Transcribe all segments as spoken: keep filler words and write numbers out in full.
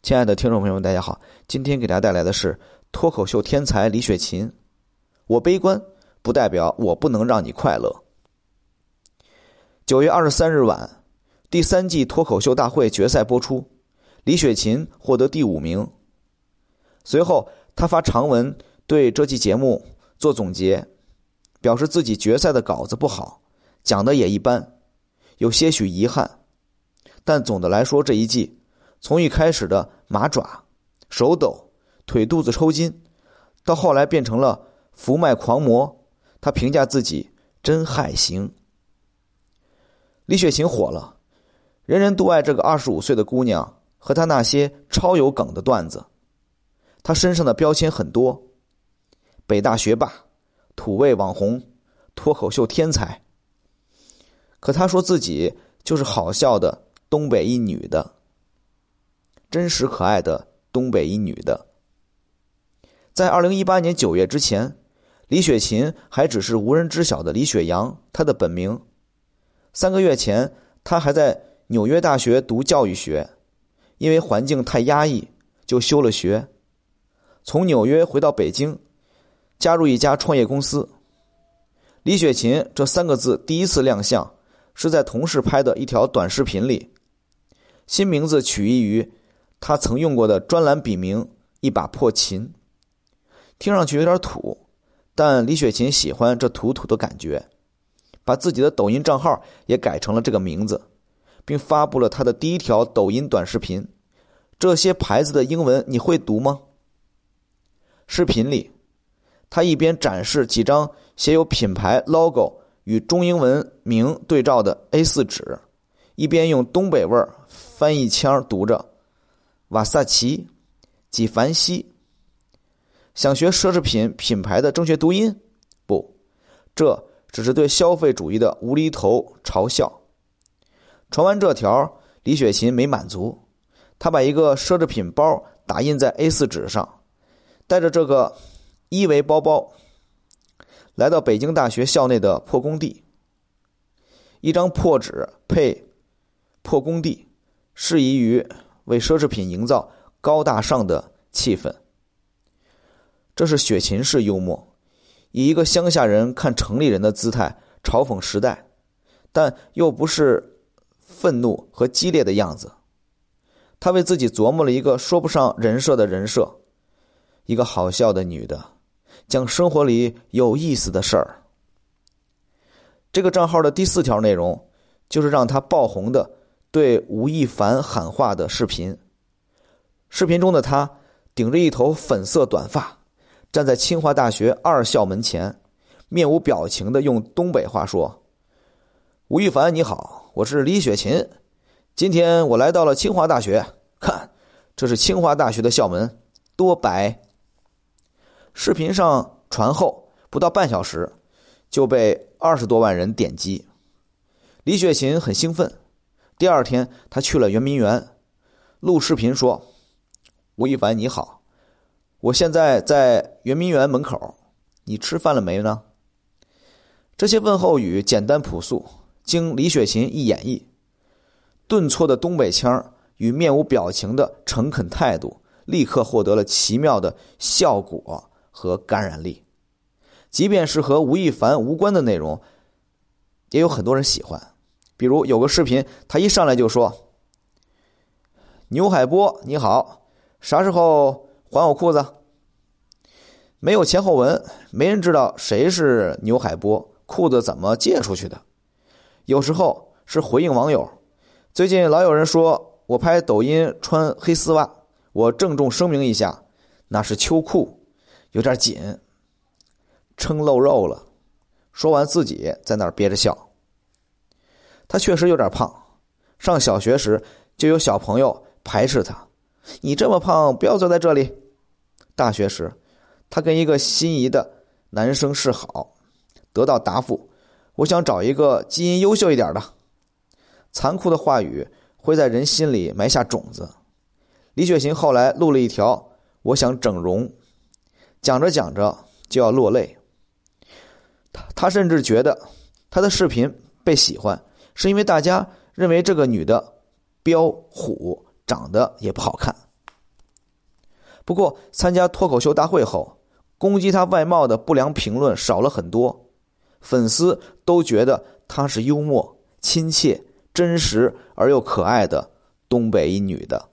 亲爱的听众朋友们，大家好，今天给大家带来的是脱口秀天才李雪琴。我悲观不代表我不能让你快乐。九月二十三日晚，第三季脱口秀大会决赛播出，李雪琴获得第五名。随后他发长文对这期节目做总结，表示自己决赛的稿子不好，讲的也一般，有些许遗憾，但总的来说这一季从一开始的麻爪、手抖、腿肚子抽筋，到后来变成了福脉狂魔，他评价自己真还行。李雪琴火了，人人都爱这个二十五岁的姑娘和她那些超有梗的段子。她身上的标签很多，北大学霸、土味网红、脱口秀天才。可她说自己就是好笑的东北一女的，真实可爱的东北一女的。在二零一八年九月之前，李雪琴还只是无人知晓的李雪阳，她的本名。三个月前，她还在纽约大学读教育学，因为环境太压抑，就休了学。从纽约回到北京，加入一家创业公司。李雪琴这三个字第一次亮相，是在同事拍的一条短视频里。新名字取意于他曾用过的专栏笔名一把破琴，听上去有点土，但李雪琴喜欢这土土的感觉，把自己的抖音账号也改成了这个名字，并发布了他的第一条抖音短视频。这些牌子的英文你会读吗？视频里，他一边展示几张写有品牌 logo 与中英文名对照的 A 四 纸，一边用东北味翻译腔读着瓦萨奇、纪梵希。想学奢侈品品牌的正确读音？不，这只是对消费主义的无厘头嘲笑。传完这条，李雪琴没满足，她把一个奢侈品包打印在 A 四 纸上，带着这个一维包包来到北京大学校内的破工地。一张破纸配破工地，适宜于为奢侈品营造高大上的气氛。这是雪琴式幽默，以一个乡下人看城里人的姿态嘲讽时代，但又不是愤怒和激烈的样子。他为自己琢磨了一个说不上人设的人设，一个好笑的女的，讲生活里有意思的事儿。这个账号的第四条内容就是让他爆红的对吴亦凡喊话的视频。视频中的他顶着一头粉色短发，站在清华大学二校门前，面无表情地用东北话说：吴亦凡你好，我是李雪琴，今天我来到了清华大学，看，这是清华大学的校门，多白。视频上传后不到半小时就被二十多万人点击。李雪琴很兴奋，第二天他去了圆明园，录视频说：吴亦凡你好，我现在在圆明园门口，你吃饭了没呢？这些问候语简单朴素，经李雪琴一演绎，顿挫的东北腔与面无表情的诚恳态度立刻获得了奇妙的效果和感染力。即便是和吴亦凡无关的内容，也有很多人喜欢。比如有个视频，他一上来就说：牛海波你好，啥时候还我裤子？没有前后文，没人知道谁是牛海波，裤子怎么借出去的。有时候是回应网友，最近老有人说我拍抖音穿黑丝袜，我郑重声明一下，那是秋裤，有点紧，撑露肉了。说完自己在那儿憋着笑。他确实有点胖，上小学时就有小朋友排斥他，你这么胖不要坐在这里。大学时他跟一个心仪的男生示好，得到答复，我想找一个基因优秀一点的。残酷的话语会在人心里埋下种子。李雪琴后来录了一条我想整容，讲着讲着就要落泪。他甚至觉得他的视频被喜欢是因为大家认为这个女的彪虎长得也不好看。 不过参加脱口秀大会后，攻击他外貌的不良评论少了很多，粉丝都觉得她是幽默、亲切、真实而又可爱的东北一女的。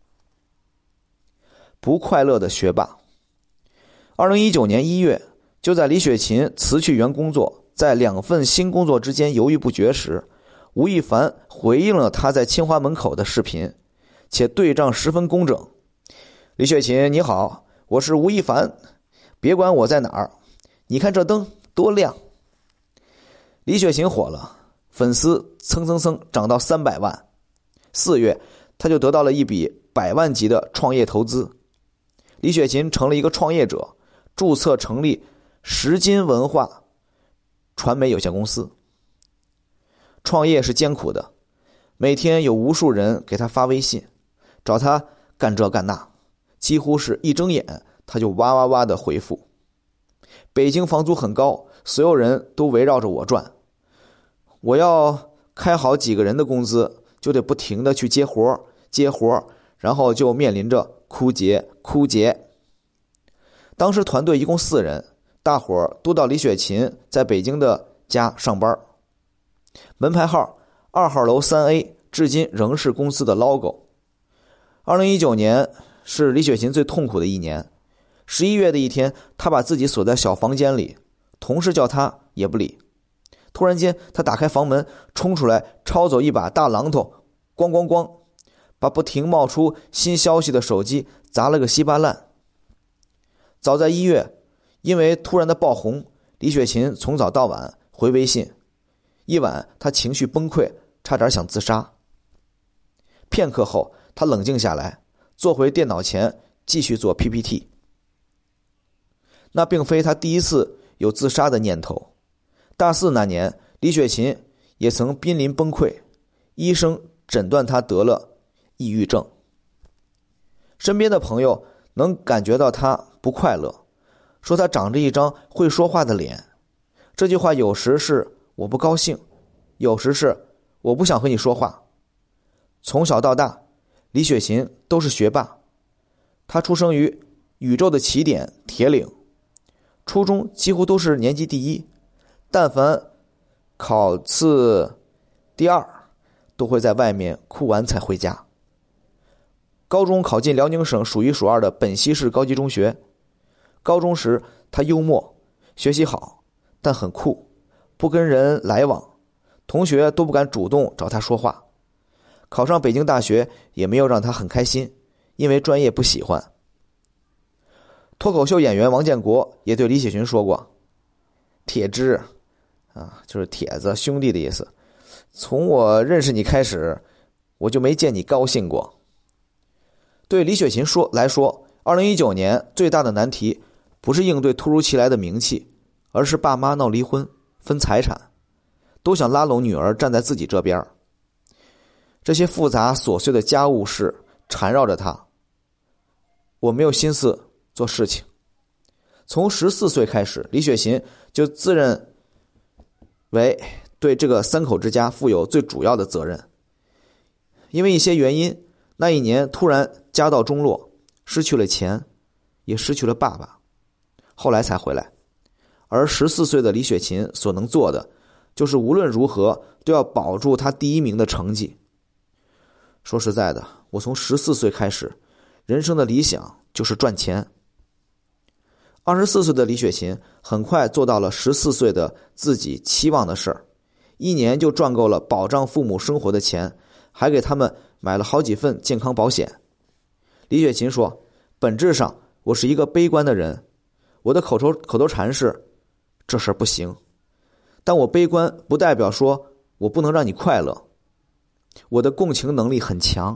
不快乐的学霸。二零一九年一月，就在李雪琴辞去原工作，在两份新工作之间犹豫不决时，吴亦凡回应了他在清华门口的视频，且对仗十分工整。李雪琴你好，我是吴亦凡，别管我在哪儿，你看这灯多亮。李雪琴火了，粉丝蹭蹭蹭涨到三百万。四月，他就得到了一笔百万级的创业投资。李雪琴成了一个创业者，注册成立石金文化传媒有限公司。创业是艰苦的，每天有无数人给他发微信，找他干这干那，几乎是一睁眼他就哇哇哇的回复。北京房租很高，所有人都围绕着我转，我要开好几个人的工资，就得不停的去接活接活，然后就面临着枯竭枯竭。当时团队一共四人，大伙儿都到李雪琴在北京的家上班。门牌号二号楼 三 A 至今仍是公司的 logo。 二零一九年是李雪琴最痛苦的一年。十一月的一天，她把自己锁在小房间里，同事叫她也不理。突然间，她打开房门冲出来，抄走一把大榔头，咣咣咣，把不停冒出新消息的手机砸了个稀巴烂。早在一月，因为突然的爆红，李雪琴从早到晚回微信，一晚她情绪崩溃，差点想自杀。片刻后，她冷静下来，坐回电脑前继续做 P P T。 那并非她第一次有自杀的念头。大四那年，李雪琴也曾濒临崩溃，医生诊断她得了抑郁症。身边的朋友能感觉到她不快乐，说她长着一张会说话的脸。这句话有时是我不高兴，有时是我不想和你说话。从小到大，李雪琴都是学霸。她出生于宇宙的起点铁岭，初中几乎都是年级第一，但凡考次第二都会在外面哭完才回家。高中考进辽宁省数一数二的本溪市高级中学。高中时他幽默，学习好，但很酷，不跟人来往，同学都不敢主动找他说话。考上北京大学也没有让他很开心，因为专业不喜欢。脱口秀演员王建国也对李雪琴说过，铁汁啊，就是铁子兄弟的意思，从我认识你开始，我就没见你高兴过。对李雪琴说来说，二零一九年最大的难题不是应对突如其来的名气，而是爸妈闹离婚分财产，都想拉拢女儿站在自己这边。这些复杂琐碎的家务事缠绕着她，我没有心思做事情。从十四岁开始，李雪琴就自认为对这个三口之家负有最主要的责任。因为一些原因，那一年突然家道中落，失去了钱，也失去了爸爸，后来才回来。而十四岁的李雪琴所能做的，就是无论如何都要保住她第一名的成绩。说实在的，我从十四岁开始，人生的理想就是赚钱。二十四岁的李雪琴很快做到了十四岁的自己期望的事儿，一年就赚够了保障父母生活的钱，还给他们买了好几份健康保险。李雪琴说，本质上我是一个悲观的人，我的口头口头禅是这事儿不行，但我悲观不代表说我不能让你快乐，我的共情能力很强。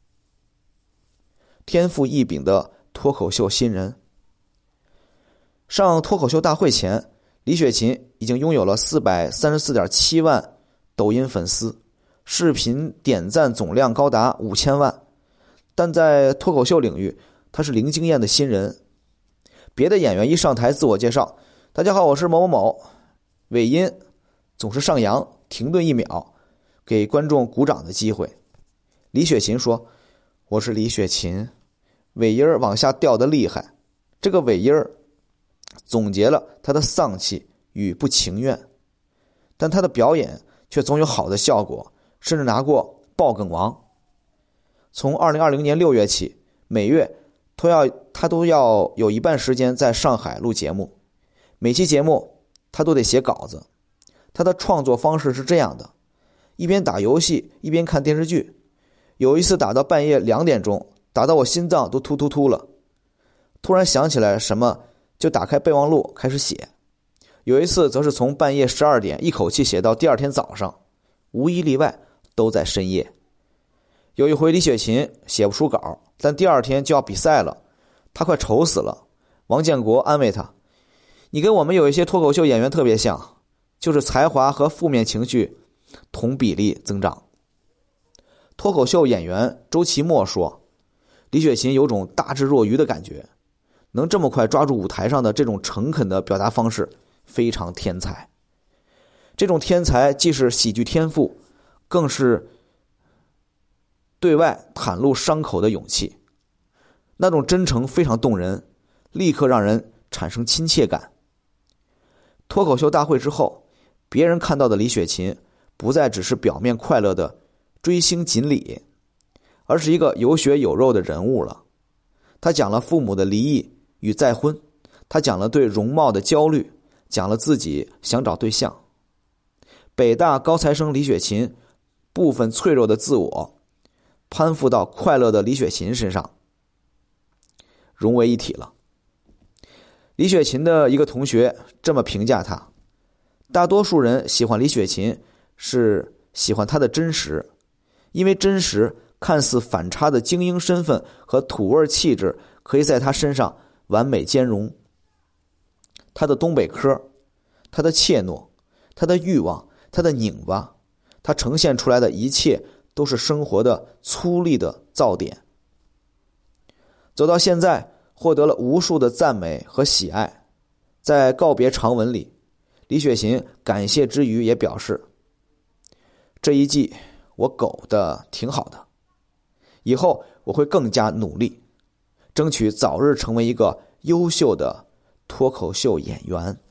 天赋异禀的脱口秀新人。上脱口秀大会前，李雪琴已经拥有了 四百三十四点七万抖音粉丝，视频点赞总量高达五千万。但在脱口秀领域，他是零经验的新人。别的演员一上台自我介绍，大家好，我是某某某，尾音总是上扬，停顿一秒，给观众鼓掌的机会。李雪琴说，我是李雪琴， 尾音儿往下掉得厉害，这个尾音儿总结了他的丧气与不情愿，但他的表演却总有好的效果，甚至拿过爆梗王。从二零二零年六月起，每月都要他都要有一半时间在上海录节目，每期节目他都得写稿子。他的创作方式是这样的，一边打游戏一边看电视剧，有一次打到半夜两点钟，打到我心脏都突突突了，突然想起来什么就打开备忘录开始写。有一次则是从半夜十二点一口气写到第二天早上，无一例外都在深夜。有一回李雪琴写不出稿，但第二天就要比赛了，他快愁死了。王建国安慰他，你跟我们有一些脱口秀演员特别像，就是才华和负面情绪同比例增长。脱口秀演员周奇墨说，李雪琴有种大智若愚的感觉，能这么快抓住舞台上的这种诚恳的表达方式，非常天才。这种天才既是喜剧天赋，更是对外袒露伤口的勇气，那种真诚非常动人，立刻让人产生亲切感。脱口秀大会之后，别人看到的李雪琴不再只是表面快乐的追星锦鲤，而是一个有血有肉的人物了。他讲了父母的离异与再婚，他讲了对容貌的焦虑，讲了自己想找对象。北大高材生李雪琴部分脆弱的自我攀附到快乐的李雪琴身上，融为一体了。李雪琴的一个同学这么评价她，大多数人喜欢李雪琴是喜欢她的真实，因为真实看似反差的精英身份和土味气质可以在她身上完美兼容。她的东北嗑，她的怯懦，她的欲望，她的拧巴，她呈现出来的一切都是生活的粗粝的噪点。走到现在，获得了无数的赞美和喜爱。在告别长文里，李雪琴感谢之余也表示，这一季我苟得挺好的，以后我会更加努力，争取早日成为一个优秀的脱口秀演员。